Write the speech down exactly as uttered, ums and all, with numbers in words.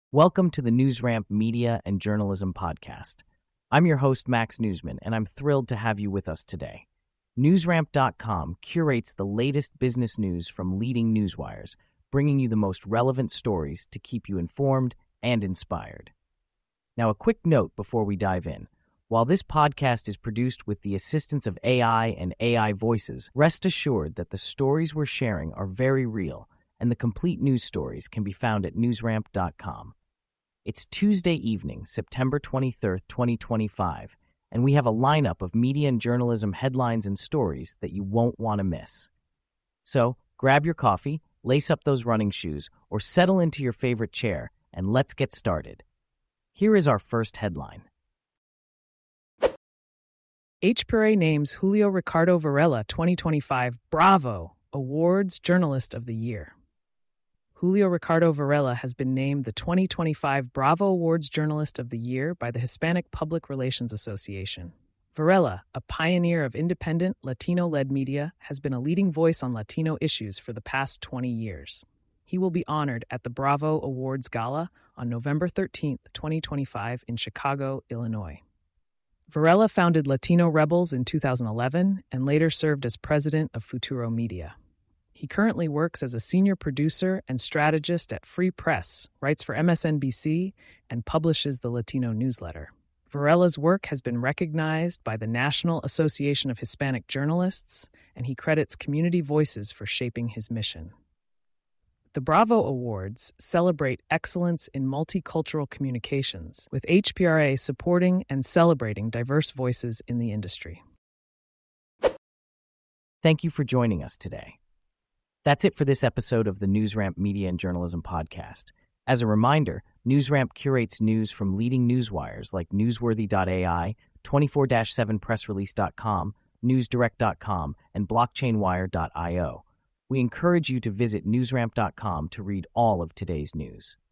Welcome to the NewsRamp Media and Journalism Podcast. I'm your host, Max Newsman, and I'm thrilled to have you with us today. NewsRamp dot com curates the latest business news from leading newswires, bringing you the most relevant stories to keep you informed and inspired. Now, a quick note before we dive in. While this podcast is produced with the assistance of A I and A I voices, rest assured that the stories we're sharing are very real, and the complete news stories can be found at NewsRamp dot com. It's Tuesday evening, September twenty-third, twenty twenty-five, and we have a lineup of media and journalism headlines and stories that you won't want to miss. So, grab your coffee, lace up those running shoes, or settle into your favorite chair, and let's get started. Here is our first headline. H P R A names Julio Ricardo Varela twenty twenty-five Bravo Awards Journalist of the Year. Julio Ricardo Varela has been named the twenty twenty-five Bravo Awards Journalist of the Year by the Hispanic Public Relations Association. Varela, a pioneer of independent, Latino-led media, has been a leading voice on Latino issues for the past twenty years. He will be honored at the Bravo Awards Gala on November thirteenth, twenty twenty-five in Chicago, Illinois. Varela founded Latino Rebels in two thousand eleven and later served as president of Futuro Media. He currently works as a senior producer and strategist at Free Press, writes for M S N B C, and publishes the Latino newsletter. Varela's work has been recognized by the National Association of Hispanic Journalists, and he credits Community Voices for shaping his mission. The Bravo Awards celebrate excellence in multicultural communications, with H P R A supporting and celebrating diverse voices in the industry. Thank you for joining us today. That's it for this episode of the NewsRamp Media and Journalism Podcast. As a reminder, NewsRamp curates news from leading newswires like Newsworthy dot A I, twenty-four seven press release dot com, Newsdirect dot com, and Blockchain Wire dot io. We encourage you to visit NewsRamp dot com to read all of today's news.